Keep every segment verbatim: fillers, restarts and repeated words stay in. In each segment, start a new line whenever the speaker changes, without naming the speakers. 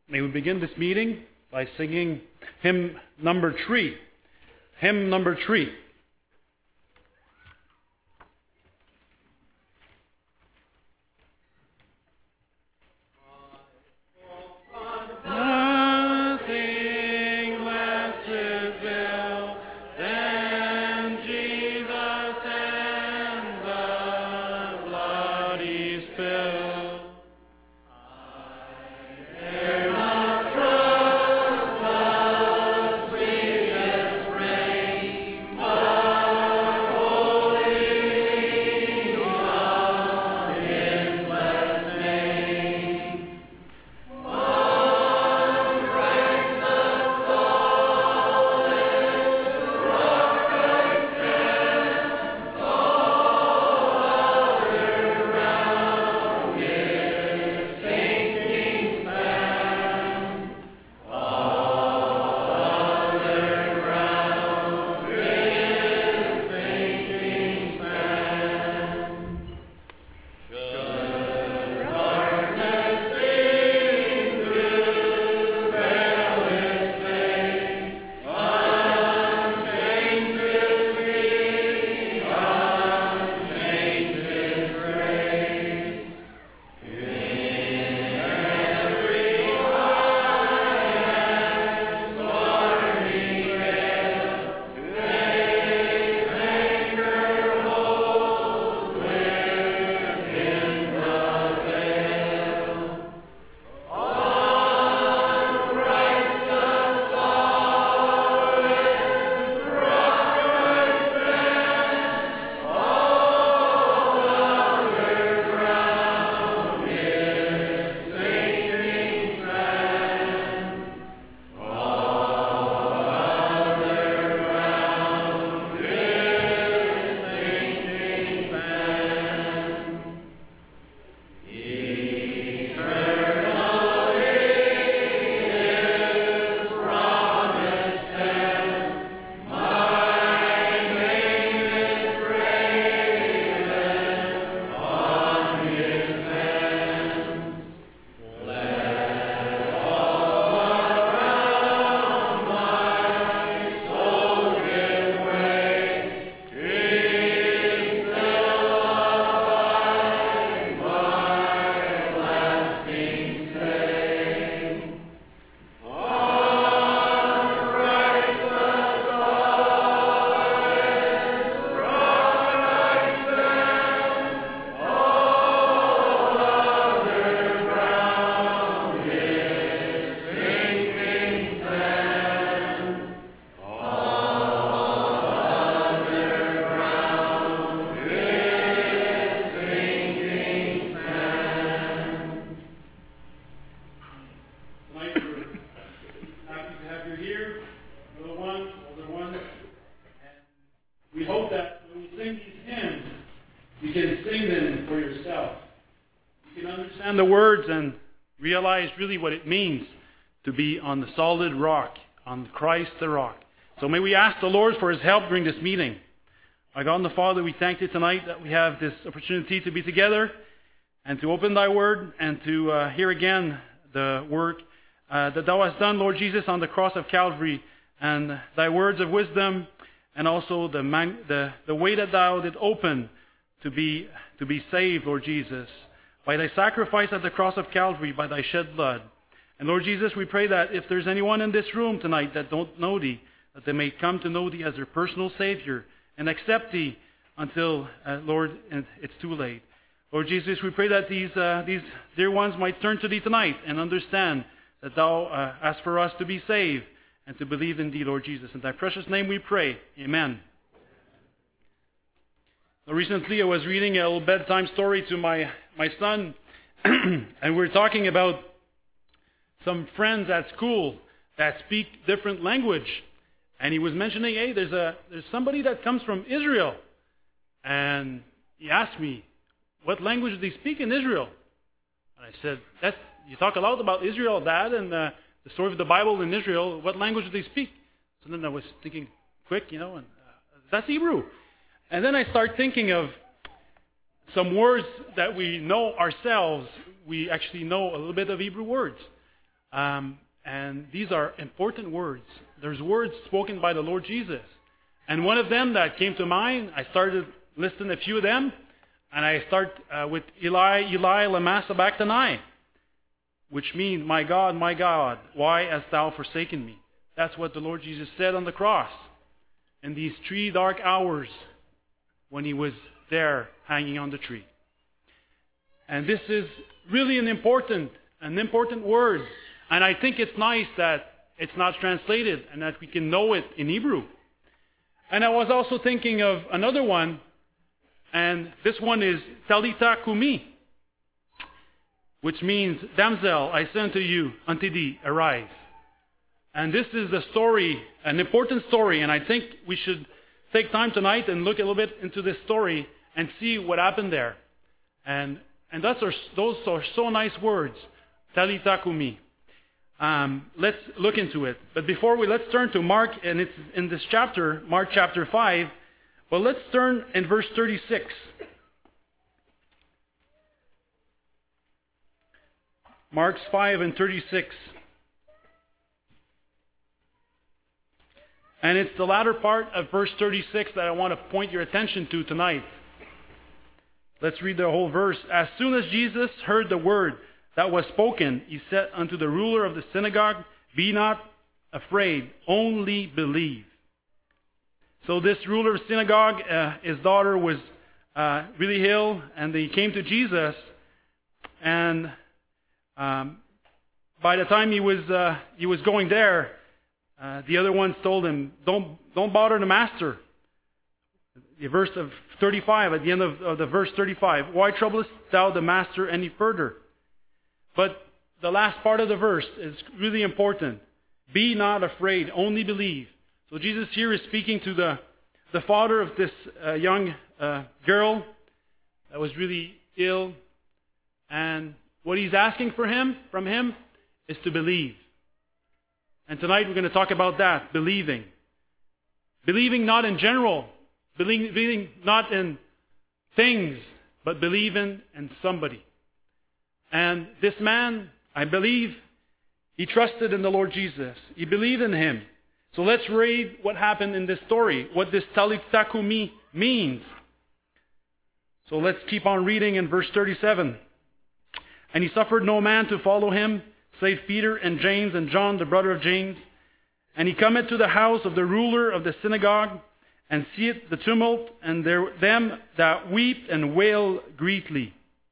May we begin this meeting by singing hymn number three. Hymn number three. The words and realize really what it means to be on the solid rock, on Christ the rock. So may we ask the Lord for His help during this meeting. Our God and the Father, we thank Thee tonight that we have this opportunity to be together and to open Thy Word and to uh, hear again the work uh, that Thou hast done, Lord Jesus, on the cross of Calvary, and Thy words of wisdom, and also the man, the, the way that Thou did open to be to be saved, Lord Jesus, by Thy sacrifice at the cross of Calvary, by Thy shed blood. And Lord Jesus, we pray that if there's anyone in this room tonight that don't know Thee, that they may come to know Thee as their personal Savior and accept Thee until, uh, Lord, it's too late. Lord Jesus, we pray that these uh, these dear ones might turn to Thee tonight and understand that Thou uh, ask for us to be saved and to believe in Thee, Lord Jesus. In Thy precious name we pray. Amen. Recently, I was reading a little bedtime story to my, my son, and we were talking about some friends at school that speak different language. And he was mentioning, hey, there's a there's somebody that comes from Israel. And he asked me, what language do they speak in Israel? And I said, that's you talk a lot about Israel, Dad, and uh, the story of the Bible in Israel. What language do they speak? So then I was thinking quick, you know, and uh, that's Hebrew. And then I start thinking of some words that we know ourselves. We actually know a little bit of Hebrew words. Um, and these are important words. There's words spoken by the Lord Jesus. And one of them that came to mind, I started listing a few of them. And I start uh, with Eli, Eli, lama sabachthani, which means, my God, my God, why hast thou forsaken me? That's what the Lord Jesus said on the cross in these three dark hours when he was there hanging on the tree. And this is really an important, an important word. And I think it's nice that it's not translated and that we can know it in Hebrew. And I was also thinking of another one, and this one is Talitha Kumi, which means, damsel, I say unto you, unto thee, arise. And this is a story, an important story, and I think we should take time tonight and look a little bit into this story and see what happened there. And and that's are, those are so nice words, Talitha Kumi. Um, let's look into it. But before we, let's turn to Mark, and it's in this chapter, Mark chapter five. Well, let's turn in verse thirty-six. Mark five and thirty-six. And it's the latter part of verse thirty-six that I want to point your attention to tonight. Let's read the whole verse. As soon as Jesus heard the word that was spoken, he said unto the ruler of the synagogue, be not afraid, only believe. So this ruler of the synagogue, uh, his daughter was uh, really ill, and they came to Jesus. And um, by the time he was uh, he was going there, uh, the other ones told him, "Don't don't bother the master." The verse of thirty-five, at the end of, of the verse thirty-five, why troublest thou the master any further? But the last part of the verse is really important. Be not afraid, only believe. So Jesus here is speaking to the, the father of this uh, young uh, girl that was really ill. And what he's asking for him, from him, is to believe. And tonight we're going to talk about that, believing. Believing not in general, believing, believing not in things, but believing in somebody. And this man, I believe, he trusted in the Lord Jesus. He believed in him. So let's read what happened in this story, what this Talitha Kumi means. So let's keep on reading in verse thirty-seven. And he suffered no man to follow him, save Peter and James and John, the brother of James. And he cometh to the house of the ruler of the synagogue, and seeth the tumult, and there, them that weep and wail greatly.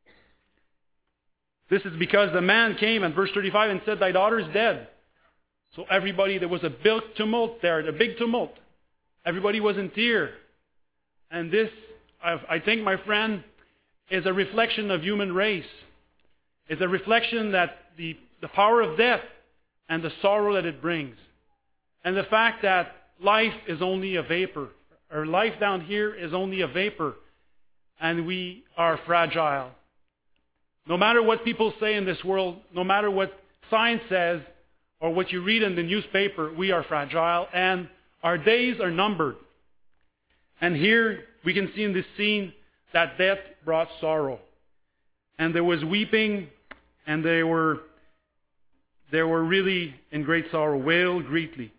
This is because the man came in verse thirty-five and said, thy daughter is dead. So everybody, there was a big tumult there, a big tumult. Everybody was in tears. And this, I think, my friend, is a reflection of human race. It's a reflection that the, the power of death and the sorrow that it brings. And the fact that life is only a vapor. Our life down here is only a vapor. And we are fragile. No matter what people say in this world, no matter what science says, or what you read in the newspaper, we are fragile, and our days are numbered. And here we can see in this scene that death brought sorrow. And there was weeping, and they were, they were really in great sorrow, wailed greatly.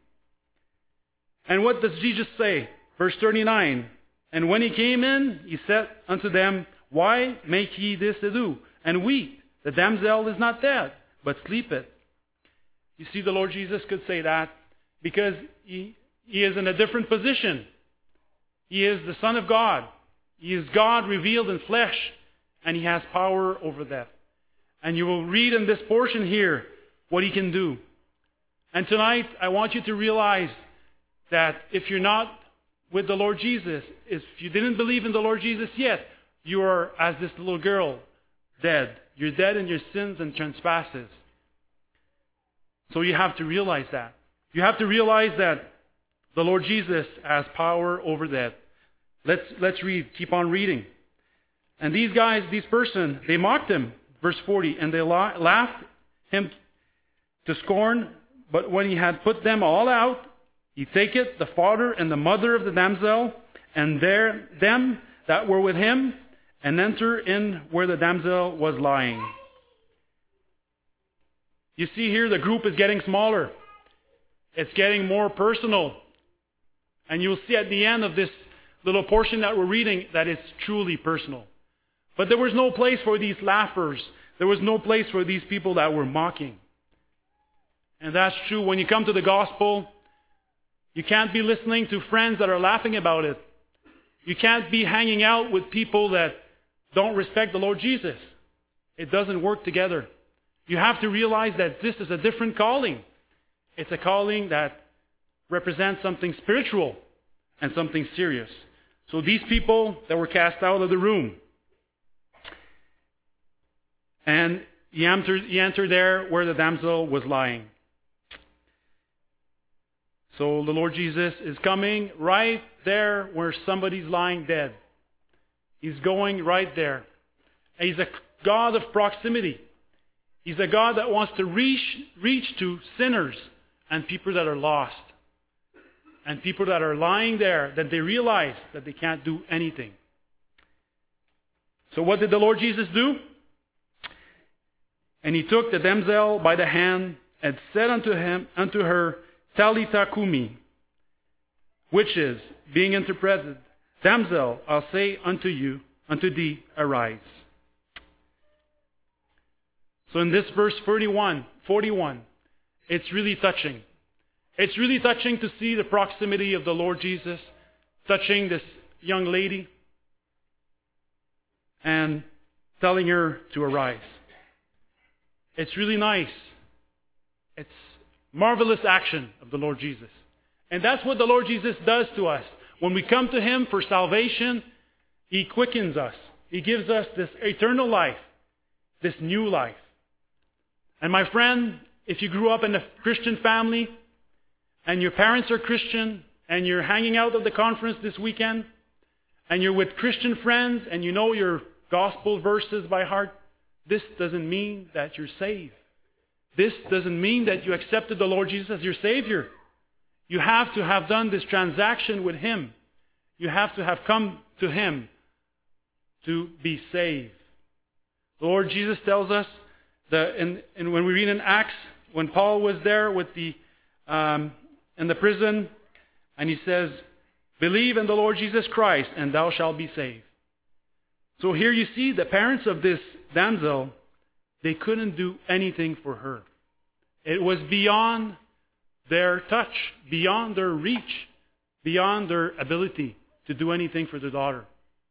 And what does Jesus say? Verse thirty-nine, and when he came in, he said unto them, why make ye this ado, and weep? The damsel is not dead, but sleepeth. You see, the Lord Jesus could say that because he, he is in a different position. He is the Son of God. He is God revealed in flesh, and he has power over death. And you will read in this portion here what he can do. And tonight, I want you to realize that if you're not with the Lord Jesus, if you didn't believe in the Lord Jesus yet, you are, as this little girl, dead. You're dead in your sins and trespasses. So you have to realize that. You have to realize that the Lord Jesus has power over death. Let's, let's read. Keep on reading. And these guys, these person, they mocked him. Verse forty. And they la- laughed him to scorn. But when he had put them all out, he taketh the father and the mother of the damsel, and there them that were with him, and enter in where the damsel was lying. You see here the group is getting smaller. It's getting more personal. And you'll see at the end of this little portion that we're reading that it's truly personal. But there was no place for these laughers. There was no place for these people that were mocking. And that's true. When you come to the gospel, you can't be listening to friends that are laughing about it. You can't be hanging out with people that don't respect the Lord Jesus. It doesn't work together. You have to realize that this is a different calling. It's a calling that represents something spiritual and something serious. So these people that were cast out of the room, and he entered, he entered there where the damsel was lying. So the Lord Jesus is coming right there where somebody's lying dead. He's going right there. And He's a God of proximity. He's a God that wants to reach, reach to sinners and people that are lost. And people that are lying there, that they realize that they can't do anything. So what did the Lord Jesus do? And He took the damsel by the hand and said unto him, unto her, Talitha cumi, which is, being interpreted, Damsel, I'll say unto you, unto thee, arise. So in this verse forty-one, forty-one, it's really touching. It's really touching to see the proximity of the Lord Jesus touching this young lady and telling her to arise. It's really nice. It's marvelous action of the Lord Jesus. And that's what the Lord Jesus does to us. When we come to Him for salvation, He quickens us. He gives us this eternal life, this new life. And my friend, if you grew up in a Christian family, and your parents are Christian, and you're hanging out at the conference this weekend, and you're with Christian friends, and you know your gospel verses by heart, this doesn't mean that you're saved. This doesn't mean that you accepted the Lord Jesus as your Savior. You have to have done this transaction with Him. You have to have come to Him to be saved. The Lord Jesus tells us that, in, in, when we read in Acts, when Paul was there with the um, in the prison, and he says, "Believe in the Lord Jesus Christ, and thou shalt be saved." So here you see the parents of this damsel, they couldn't do anything for her. It was beyond their touch, beyond their reach, beyond their ability to do anything for their daughter.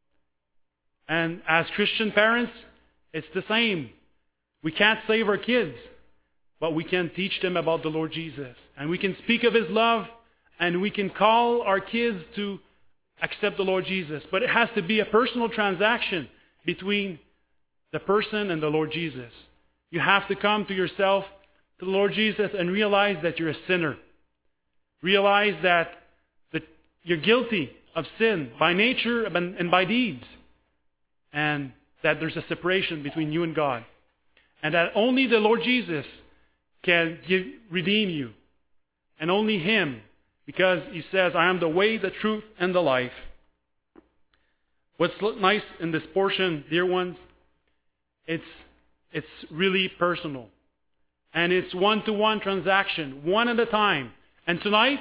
And as Christian parents, it's the same. We can't save our kids, but we can teach them about the Lord Jesus. And we can speak of His love, and we can call our kids to accept the Lord Jesus. But it has to be a personal transaction between the person and the Lord Jesus. You have to come to yourself, to the Lord Jesus, and realize that you're a sinner. Realize that, that you're guilty of sin by nature and by deeds. And that there's a separation between you and God. And that only the Lord Jesus can give, redeem you. And only Him. Because He says, "I am the way, the truth, and the life." What's nice in this portion, dear ones, it's it's really personal. And it's one-to-one transaction, one at a time. And tonight,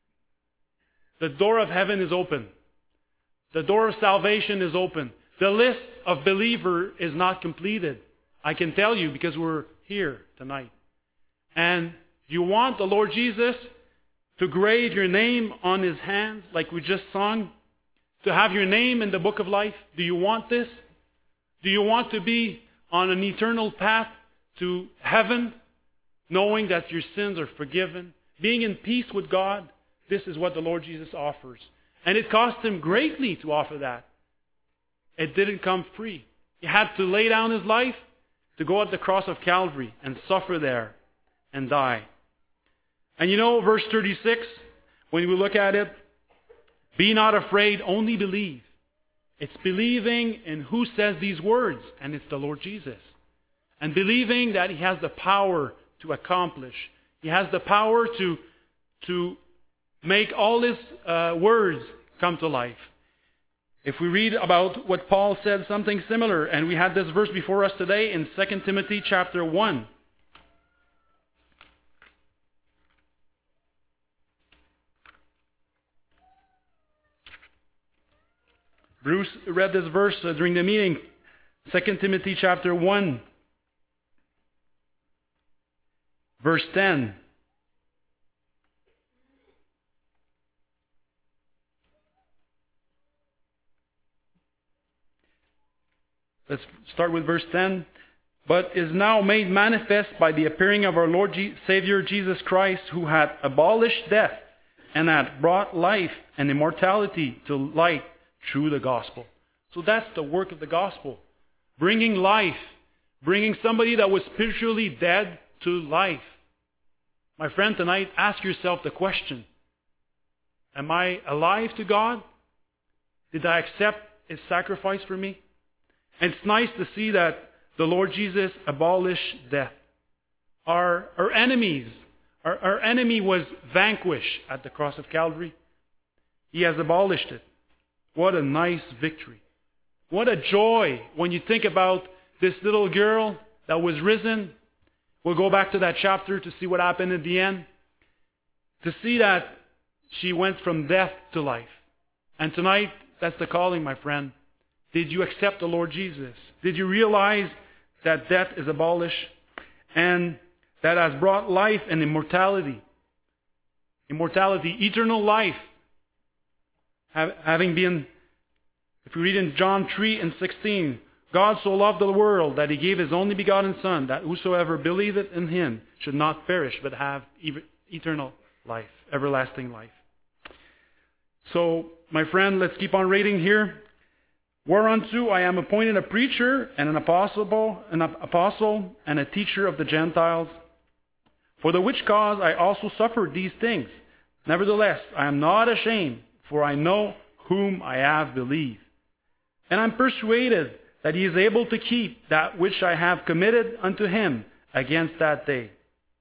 the door of heaven is open. The door of salvation is open. The list of believer is not completed. I can tell you because we're here tonight. And you want the Lord Jesus to grave your name on His hands, like we just sung, to have your name in the book of life? Do you want this? Do you want to be on an eternal path to heaven, knowing that your sins are forgiven, being in peace with God? This is what the Lord Jesus offers. And it cost Him greatly to offer that. It didn't come free. He had to lay down His life to go at the cross of Calvary and suffer there and die. And you know, verse thirty-six, when we look at it, "Be not afraid, only believe." It's believing in who says these words, and it's the Lord Jesus. And believing that He has the power to accomplish. He has the power to, to make all His uh, words come to life. If we read about what Paul said, something similar, and we had this verse before us today in Second Timothy chapter one. Bruce read this verse uh, during the meeting, Second Timothy chapter one, verse ten. Let's start with verse ten. But is now made manifest by the appearing of our Lord Je- Savior Jesus Christ, who hath abolished death and hath brought life and immortality to light through the gospel. So that's the work of the gospel. Bringing life. Bringing somebody that was spiritually dead to life. My friend, tonight, ask yourself the question. Am I alive to God? Did I accept His sacrifice for me? And it's nice to see that the Lord Jesus abolished death. Our, our enemies, our, our enemy was vanquished at the cross of Calvary. He has abolished it. What a nice victory. What a joy when you think about this little girl that was risen. We'll go back to that chapter to see what happened at the end. To see that she went from death to life. And tonight, that's the calling, my friend. Did you accept the Lord Jesus? Did you realize that death is abolished and that has brought life and immortality? Immortality, eternal life. Having been, if we read in John three and sixteen, God so loved the world that He gave His only begotten Son, that whosoever believeth in Him should not perish, but have eternal life, everlasting life. So, my friend, let's keep on reading here. Whereunto I am appointed a preacher and an apostle, an apostle and a teacher of the Gentiles, for the which cause I also suffered these things. Nevertheless, I am not ashamed, for I know whom I have believed. And I am persuaded that He is able to keep that which I have committed unto Him against that day.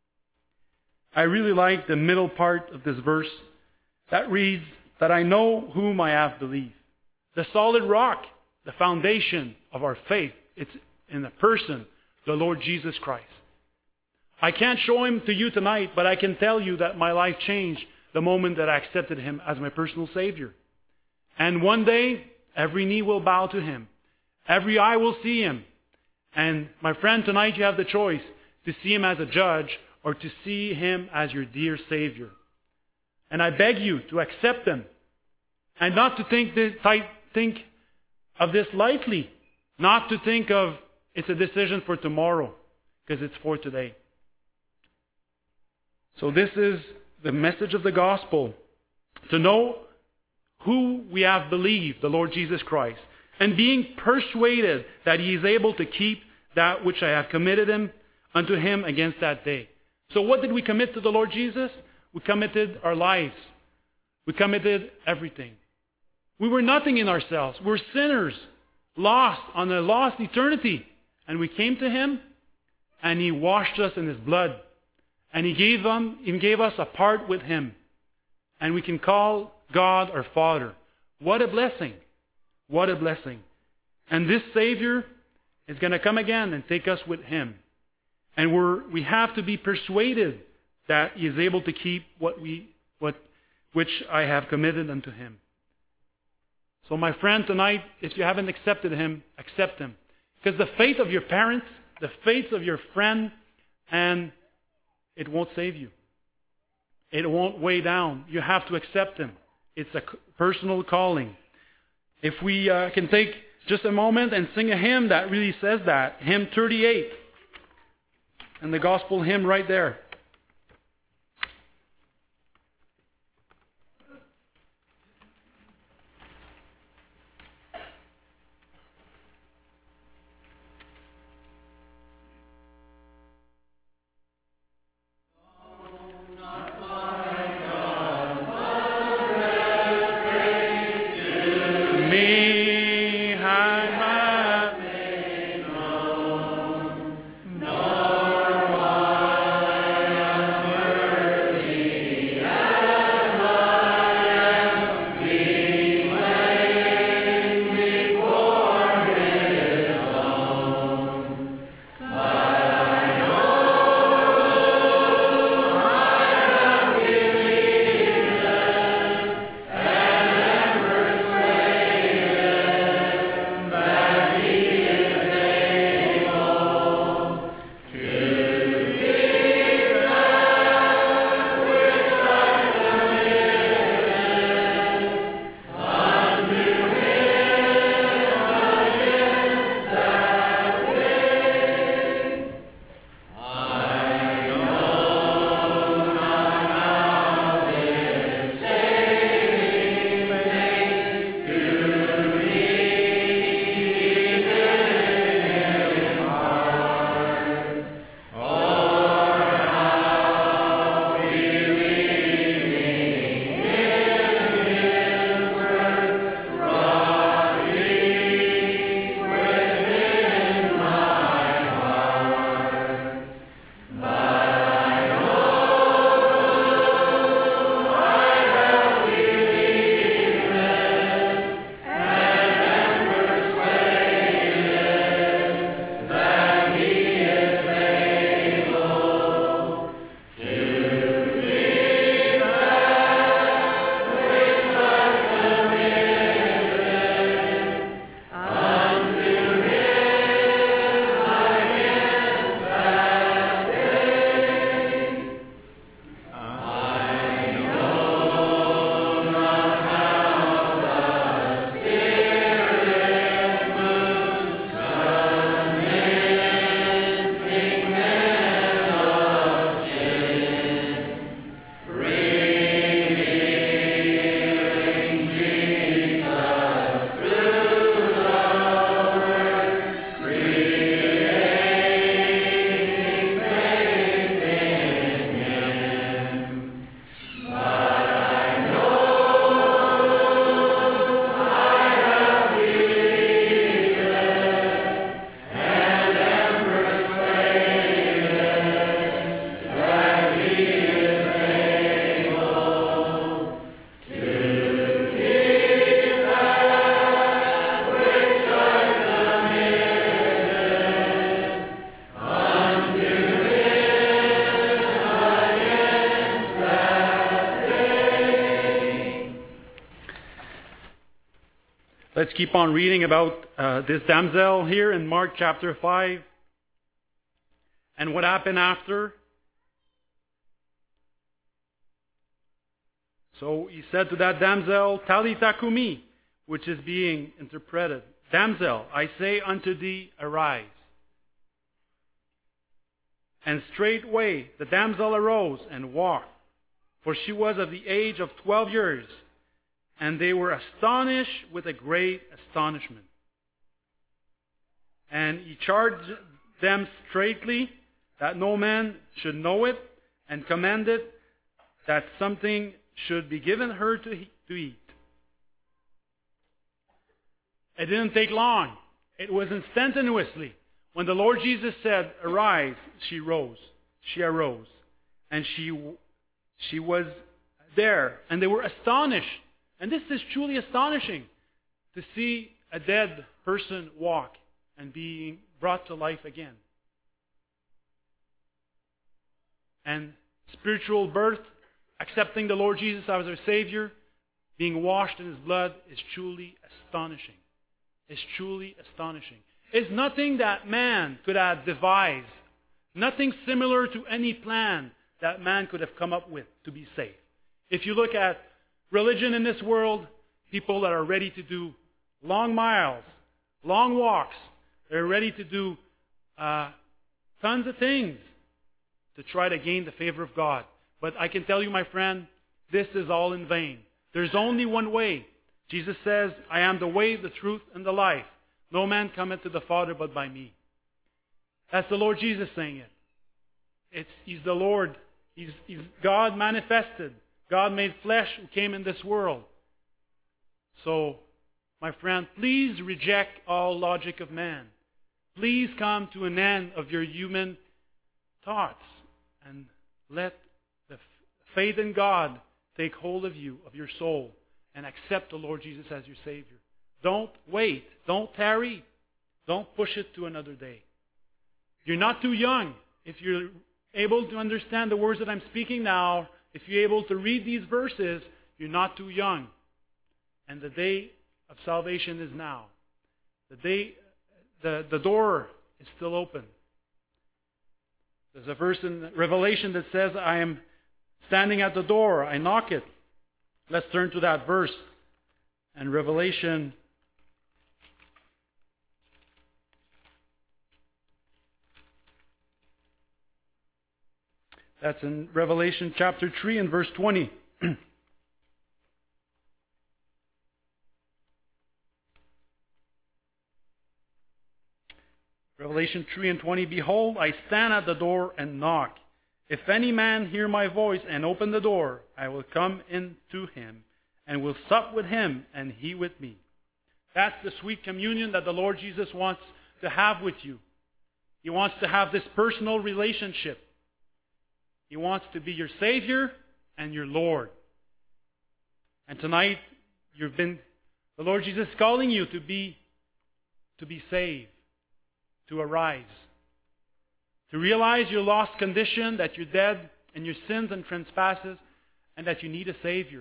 I really like the middle part of this verse that reads, that I know whom I have believed. The solid rock, the foundation of our faith, it's in the person, the Lord Jesus Christ. I can't show Him to you tonight, but I can tell you that my life changed the moment that I accepted Him as my personal Savior. And one day, every knee will bow to Him. Every eye will see Him. And my friend, tonight you have the choice to see Him as a judge or to see Him as your dear Savior. And I beg you to accept Him and not to think this, think of this lightly. Not to think of it's a decision for tomorrow, because it's for today. So this is the message of the gospel. To know who we have believed, the Lord Jesus Christ. And being persuaded that He is able to keep that which I have committed Him unto Him against that day. So what did we commit to the Lord Jesus? We committed our lives. We committed everything. We were nothing in ourselves. We're sinners, lost on a lost eternity. And we came to Him, and He washed us in His blood. And He gave, them, he gave us a part with Him. And we can call God our Father. What a blessing. What a blessing. And this Savior is going to come again and take us with Him. And we're, we have to be persuaded that He is able to keep what we, what, which I have committed unto Him. So my friend, tonight, if you haven't accepted Him, accept Him. Because the faith of your parents, the faith of your friend, and it won't save you. It won't weigh down. You have to accept Him. It's a personal calling. If we uh, can take just a moment and sing a hymn that really says that. Hymn thirty-eight. And the gospel hymn right there. Let's keep on reading about uh, this damsel here in Mark chapter five. And what happened after? So he said to that damsel, Talitha kumi, which is being interpreted, Damsel, I say unto thee, arise. And straightway the damsel arose and walked, for she was of the age of twelve years. And they were astonished with a great astonishment. And he charged them straitly that no man should know it, and commanded that something should be given her to, to eat. It didn't take long. It was instantaneously. When the Lord Jesus said, arise, she rose. She arose. And she, she was there. And they were astonished. And this is truly astonishing, to see a dead person walk and being brought to life again. And spiritual birth, accepting the Lord Jesus as our Savior, being washed in His blood, is truly astonishing. It's truly astonishing. It's nothing that man could have devised. Nothing similar to any plan that man could have come up with to be saved. If you look at religion in this world, people that are ready to do long miles, long walks, they're ready to do uh, tons of things to try to gain the favor of God. But I can tell you, my friend, this is all in vain. There's only one way. Jesus says, I am the way, the truth, and the life. No man cometh to the Father but by me. That's the Lord Jesus saying it. It's, He's the Lord. He's, he's God manifested. God made flesh who came in this world. So, my friend, please reject all logic of man. Please come to an end of your human thoughts and let the f- faith in God take hold of you, of your soul, and accept the Lord Jesus as your Savior. Don't wait. Don't tarry. Don't push it to another day. You're not too young. If you're able to understand the words that I'm speaking now, if you're able to read these verses, you're not too young. And the day of salvation is now. The day, the, the door is still open. There's a verse in Revelation that says, I am standing at the door, I knock it. Let's turn to that verse. And Revelation That's in Revelation chapter three and verse twenty. Revelation three and twenty, Behold, I stand at the door and knock. If any man hear my voice and open the door, I will come in to him and will sup with him and he with me. That's the sweet communion that the Lord Jesus wants to have with you. He wants to have this personal relationship. He wants to be your Savior and your Lord. And tonight, you've been, the Lord Jesus is calling you to be, to be saved, to arise, to realize your lost condition, that you're dead in your sins and trespasses, and that you need a Savior.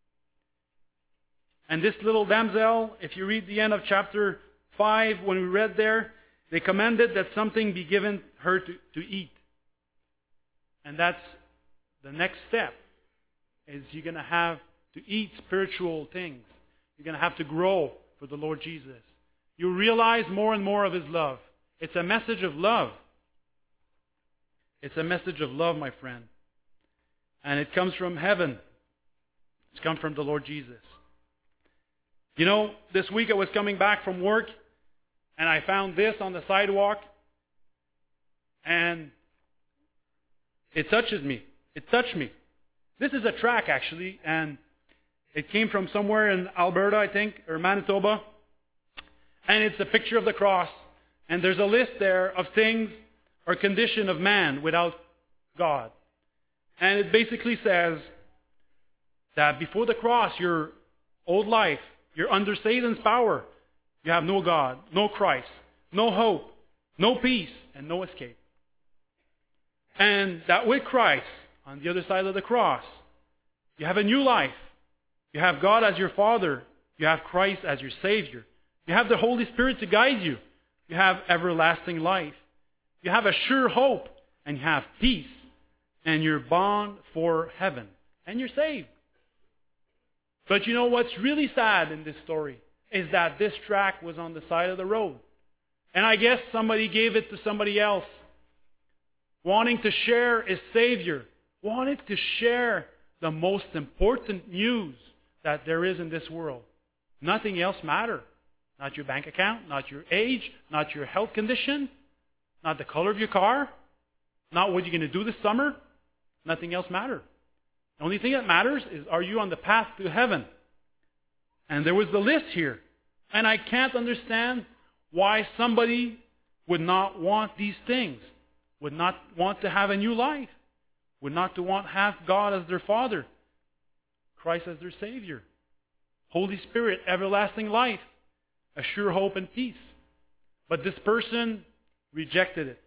And this little damsel, if you read the end of chapter five, when we read there, they commanded that something be given her to, to eat. And that's the next step, is you're going to have to eat spiritual things. You're going to have to grow for the Lord Jesus. You realize more and more of His love. It's a message of love. It's a message of love, my friend. And it comes from heaven. It's come from the Lord Jesus. You know, this week I was coming back from work, and I found this on the sidewalk, and it touches me. It touched me. This is a track, actually, and it came from somewhere in Alberta, I think, or Manitoba. And it's a picture of the cross. And there's a list there of things or condition of man without God. And it basically says that before the cross, your old life, you're under Satan's power. You have no God, no Christ, no hope, no peace, and no escape. And that with Christ, on the other side of the cross, you have a new life. You have God as your Father, You have Christ as your Savior. You have the Holy Spirit to guide you. You have everlasting life. You have a sure hope, and you have peace, and you're bound for heaven, and you're saved. But you know what's really sad in this story is that this tract was on the side of the road. And I guess somebody gave it to somebody else, wanting to share his Savior, wanted to share the most important news that there is in this world. Nothing else matters. Not your bank account, not your age, not your health condition, not the color of your car, not what you're going to do this summer. Nothing else matters. The only thing that matters is, are you on the path to heaven? And there was the list here. And I can't understand why somebody would not want these things, would not want to have a new life, would not to want to have God as their Father, Christ as their Savior, Holy Spirit, everlasting life, a sure hope and peace. But this person rejected it.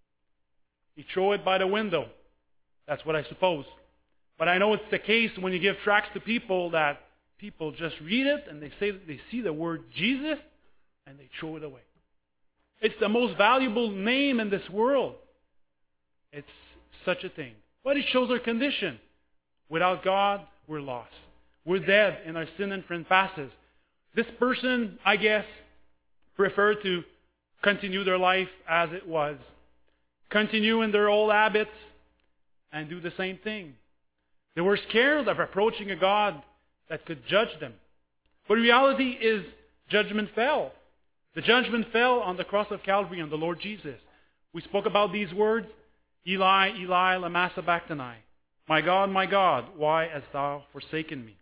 He threw it by the window. That's what I suppose. But I know it's the case when you give tracts to people that people just read it and they say that they see the word Jesus and they throw it away. It's the most valuable name in this world. It's such a thing. But it shows our condition. Without God, we're lost. We're dead in our sin and trespasses. This person, I guess, preferred to continue their life as it was. Continue in their old habits and do the same thing. They were scared of approaching a God that could judge them. But reality is judgment fell. The judgment fell on the cross of Calvary on the Lord Jesus. We spoke about these words, Eli, Eli, lama sabachthani. My God, my God, why hast thou forsaken me?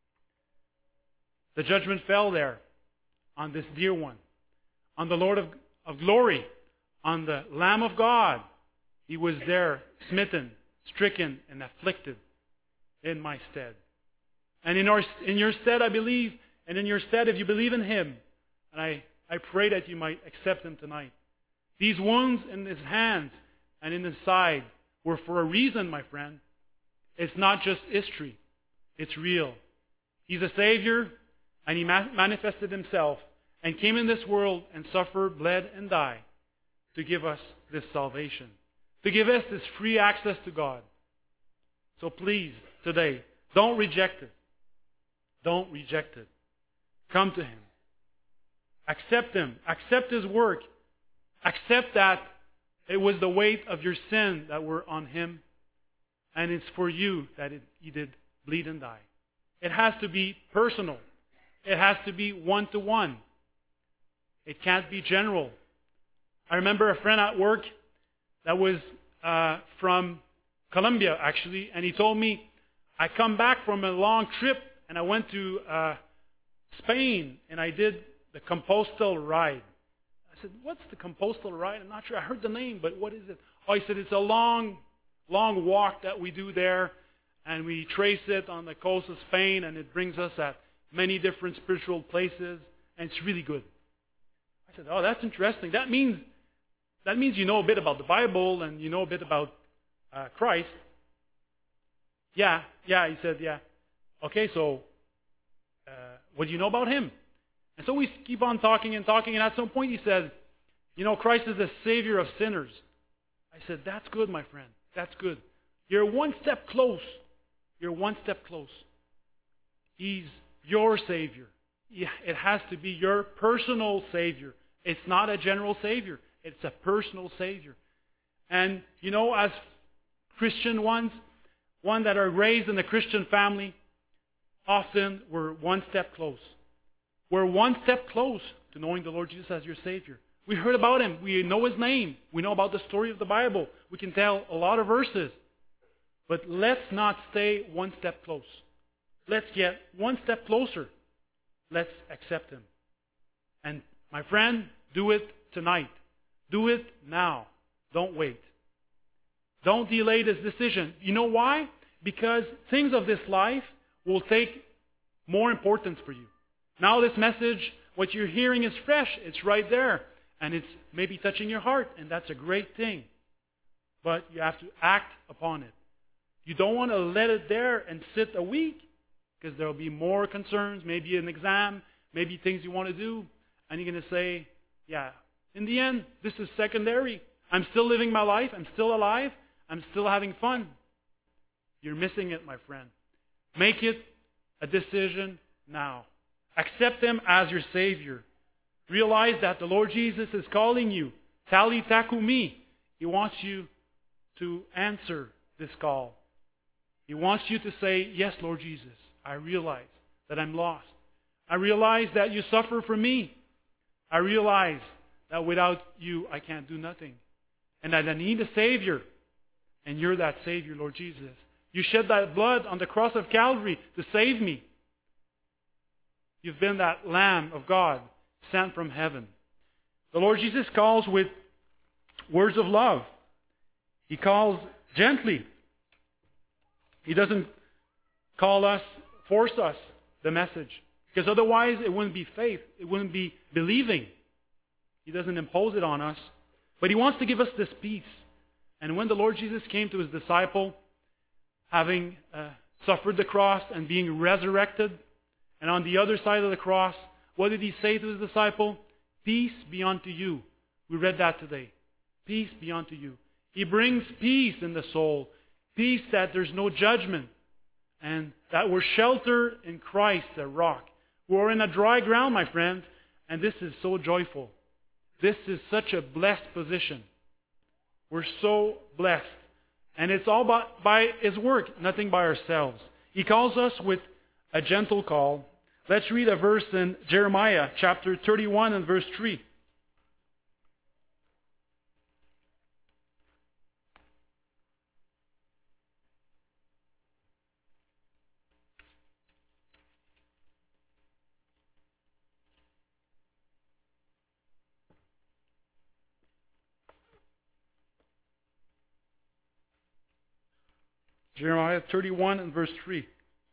The judgment fell there on this dear one, on the Lord of, of glory, on the Lamb of God. He was there, smitten, stricken, and afflicted in my stead. And in, our, in your stead, I believe, and in your stead, if you believe in Him, and I, I pray that you might accept Him tonight. These wounds in His hands and in His side were for a reason, my friend. It's not just history. It's real. He's a Savior, and He ma- manifested Himself and came in this world and suffered, bled, and died to give us this salvation, to give us this free access to God. So please, today, don't reject it. Don't reject it. Come to Him. Accept Him. Accept His work. Accept that it was the weight of your sin that were on Him, and it's for you that it, He did bleed and die. It has to be personal. It has to be one-to-one. It can't be general. I remember a friend at work that was uh, from Colombia, actually, and he told me, I come back from a long trip, and I went to uh, Spain, and I did the Compostela ride. I said, what's the Compostela ride? I'm not sure. I heard the name, but what is it? Oh, he said, it's a long, long walk that we do there, and we trace it on the coast of Spain, and it brings us at many different spiritual places, and it's really good. I said, oh, that's interesting. That means that means you know a bit about the Bible, and you know a bit about uh, Christ. Yeah, yeah, he said, yeah. Okay, so uh, what do you know about Him? And so we keep on talking and talking, and at some point he said, you know, Christ is the Savior of sinners. I said, that's good, my friend. That's good. You're one step close. You're one step close. He's your Savior. It has to be your personal Savior. It's not a general Savior. It's a personal Savior. And, you know, as Christian ones, one that are raised in a Christian family, often we're one step close. We're one step close to knowing the Lord Jesus as your Savior. We heard about Him. We know His name. We know about the story of the Bible. We can tell a lot of verses. But let's not stay one step close. Let's get one step closer. Let's accept Him. And my friend, do it tonight. Do it now. Don't wait. Don't delay this decision. You know why? Because things of this life will take more importance for you. Now this message, what you're hearing is fresh. It's right there. And it's maybe touching your heart. And that's a great thing. But you have to act upon it. You don't want to let it there and sit a week. because there will be more concerns, maybe an exam, maybe things you want to do. And you're going to say, yeah, in the end, this is secondary. I'm still living my life. I'm still alive. I'm still having fun. You're missing it, my friend. Make it a decision now. Accept Him as your Savior. Realize that the Lord Jesus is calling you. Talitha kumi. He wants you to answer this call. He wants you to say, yes, Lord Jesus, I realize that I'm lost. I realize that you suffer for me. I realize that without you, I can't do nothing. And that I need a Savior. And you're that Savior, Lord Jesus. You shed that blood on the cross of Calvary to save me. You've been that Lamb of God sent from heaven. The Lord Jesus calls with words of love. He calls gently. He doesn't call us, force us the message. Because otherwise it wouldn't be faith. It wouldn't be believing. He doesn't impose it on us. But He wants to give us this peace. And when the Lord Jesus came to His disciple, having uh, suffered the cross and being resurrected, and on the other side of the cross, what did He say to His disciple? Peace be unto you. We read that today. Peace be unto you. He brings peace in the soul. Peace that there's no judgment. And that we're sheltered in Christ, the rock. We're in a dry ground, my friends. And this is so joyful. This is such a blessed position. We're so blessed. And it's all by, by His work, nothing by ourselves. He calls us with a gentle call. Let's read a verse in Jeremiah chapter thirty-one and verse three. Jeremiah thirty-one and verse three.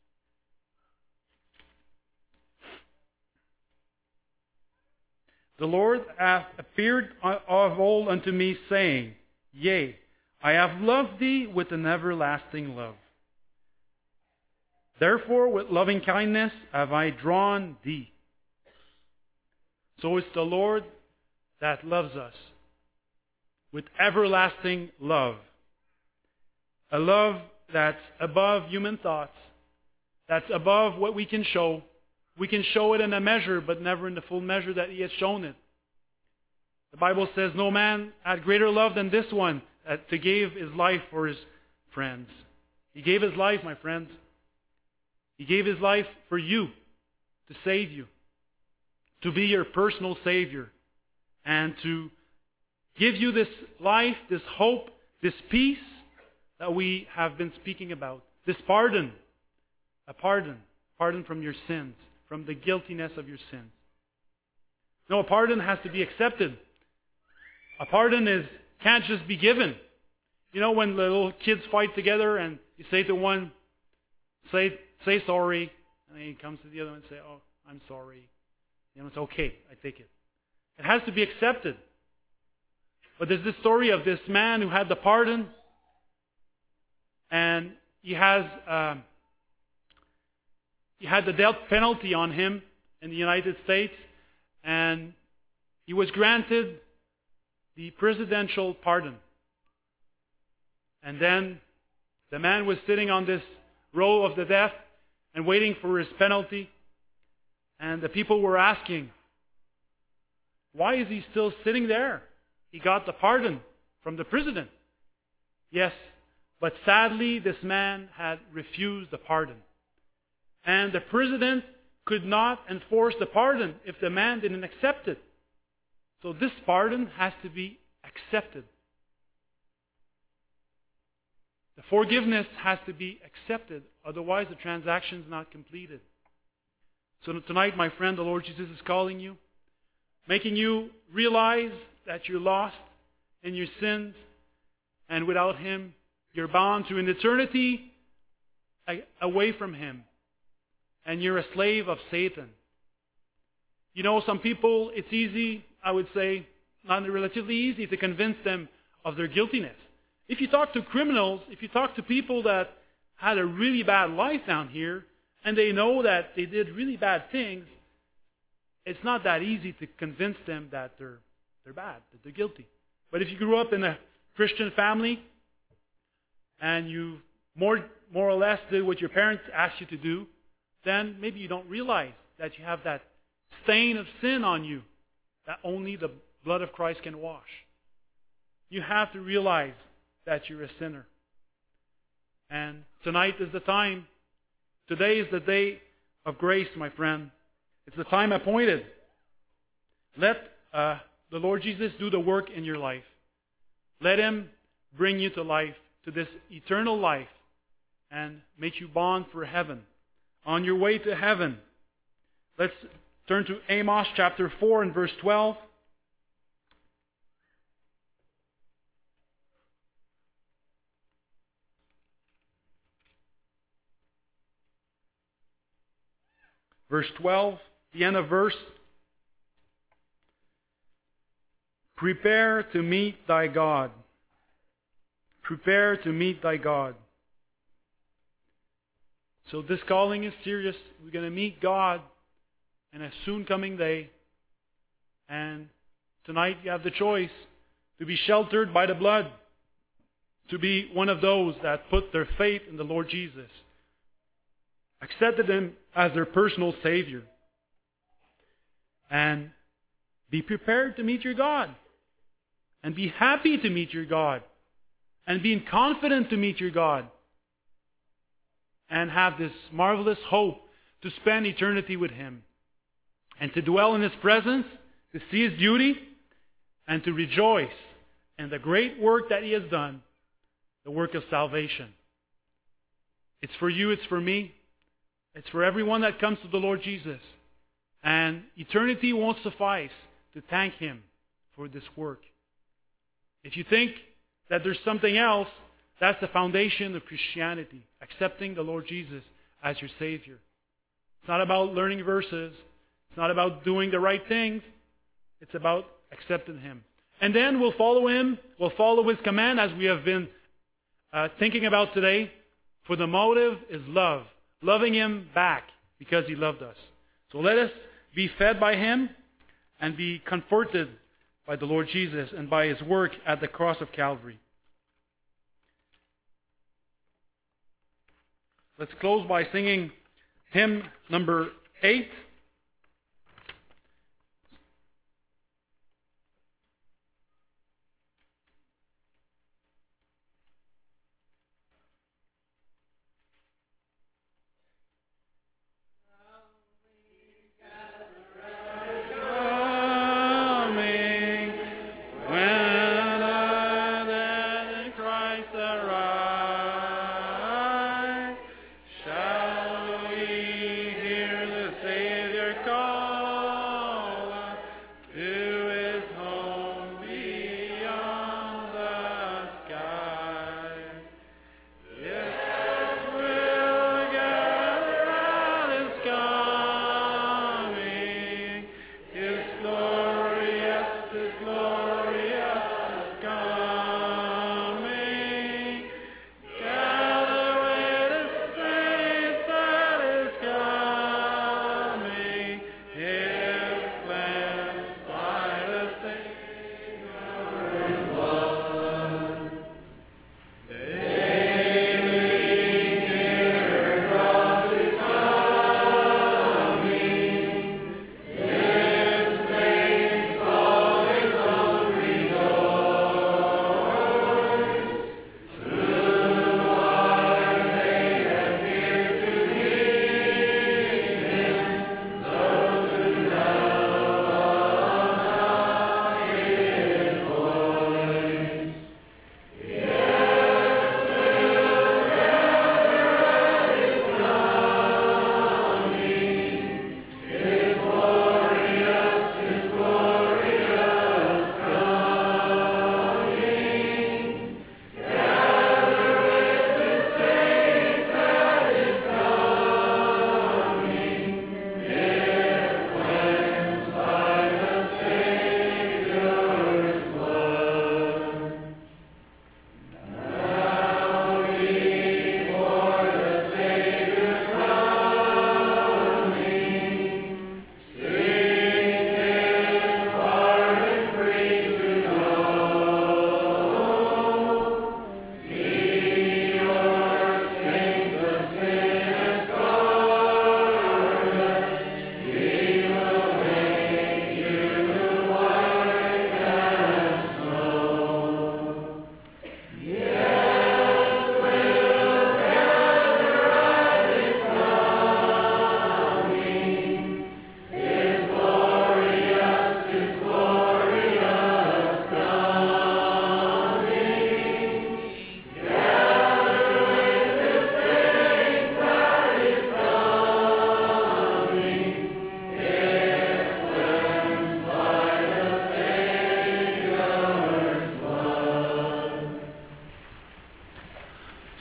The Lord hath appeared of old unto me, saying, Yea, I have loved thee with an everlasting love. Therefore with loving kindness have I drawn thee. So it's the Lord that loves us with everlasting love. A love that's above human thoughts, that's above what we can show. We can show it in a measure, but never in the full measure that He has shown it. The Bible says, no man had greater love than this one, uh, to give his life for his friends. He gave His life, my friends. He gave His life for you, to save you, to be your personal Savior, and to give you this life, this hope, this peace that we have been speaking about. This pardon, a pardon, pardon from your sins, from the guiltiness of your sins. No, a pardon has to be accepted. A pardon is can't just be given. You know, when little kids fight together and you say to one, say say sorry, and then he comes to the other one and say, oh, I'm sorry. You know, it's okay, I take it. It has to be accepted. But there's this story of this man who had the pardon, and he has um, he had the death penalty on him in the United States, and he was granted the presidential pardon. And then the man was sitting on this row of the death and waiting for his penalty, and the people were asking, why is he still sitting there? He got the pardon from the president. Yes, but sadly this man had refused the pardon. And the president could not enforce the pardon if the man didn't accept it. So this pardon has to be accepted. The forgiveness has to be accepted. Otherwise the transaction is not completed. So tonight, my friend, the Lord Jesus is calling you, making you realize that you're lost in your sins, and without Him, you're bound to an eternity away from Him. And you're a slave of Satan. You know, some people, it's easy, I would say, not relatively easy to convince them of their guiltiness. If you talk to criminals, if you talk to people that had a really bad life down here, and they know that they did really bad things, it's not that easy to convince them that they're they're bad, that they're guilty. But if you grew up in a Christian family and you more more or less did what your parents asked you to do, then maybe you don't realize that you have that stain of sin on you that only the blood of Christ can wash. You have to realize that you're a sinner. And tonight is the time. Today is the day of grace, my friend. It's the time appointed. Let uh, the Lord Jesus do the work in your life. Let Him bring you to life, to this eternal life, and make you bond for heaven. On your way to heaven. Let's turn to Amos chapter four and verse twelve. Verse twelve, the end of verse. Prepare to meet thy God. Prepare to meet thy God. So this calling is serious. We're going to meet God in a soon coming day. And tonight you have the choice to be sheltered by the blood, to be one of those that put their faith in the Lord Jesus, accepted Him as their personal Savior, and be prepared to meet your God, and be happy to meet your God, and being confident to meet your God, and have this marvelous hope to spend eternity with Him, and to dwell in His presence, to see His beauty, and to rejoice in the great work that He has done, the work of salvation. It's for you, it's for me, it's for everyone that comes to the Lord Jesus. And eternity won't suffice to thank Him for this work. If you think that there's something else, that's the foundation of Christianity, accepting the Lord Jesus as your Savior. It's not about learning verses. It's not about doing the right things. It's about accepting Him. And then we'll follow Him. We'll follow His command as we have been uh, thinking about today. For the motive is love. Loving Him back because He loved us. So let us be fed by Him and be comforted by the Lord Jesus and by His work at the cross of Calvary. Let's close by singing hymn number eight.
Shall we hear the Savior?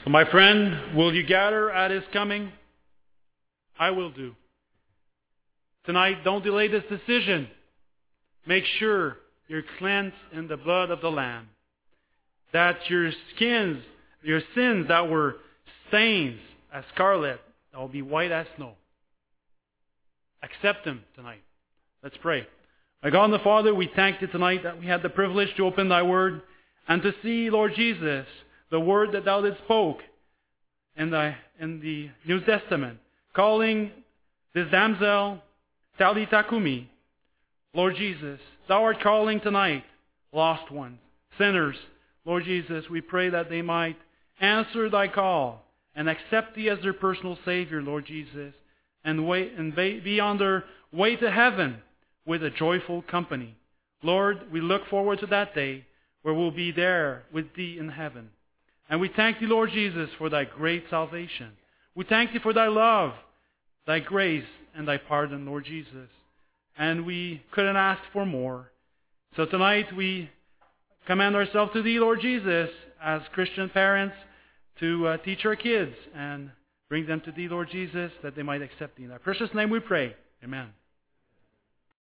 So my friend, will you gather at His coming? I will do. Tonight, don't delay this decision. Make sure you're cleansed in the blood of the Lamb. That your skins, your sins that were stains as scarlet, that will be white as snow. Accept Him tonight. Let's pray. My God and the Father, we thank You tonight that we had the privilege to open Thy Word and to see, Lord Jesus, the Word that Thou did spoke in the, in the New Testament, calling this damsel Talitha Kumi. Lord Jesus, Thou art calling tonight lost ones, sinners. Lord Jesus, we pray that they might answer Thy call and accept Thee as their personal Savior, Lord Jesus, and wait and be on their way to heaven with a joyful company. Lord, we look forward to that day where we'll be there with Thee in heaven. And we thank Thee, Lord Jesus, for Thy great salvation. We thank Thee for Thy love, Thy grace, and Thy pardon, Lord Jesus. And we couldn't ask for more. So tonight we commend ourselves to Thee, Lord Jesus, as Christian parents, to uh, teach our kids and bring them to Thee, Lord Jesus, that they might accept Thee. In Thy precious name we pray. Amen.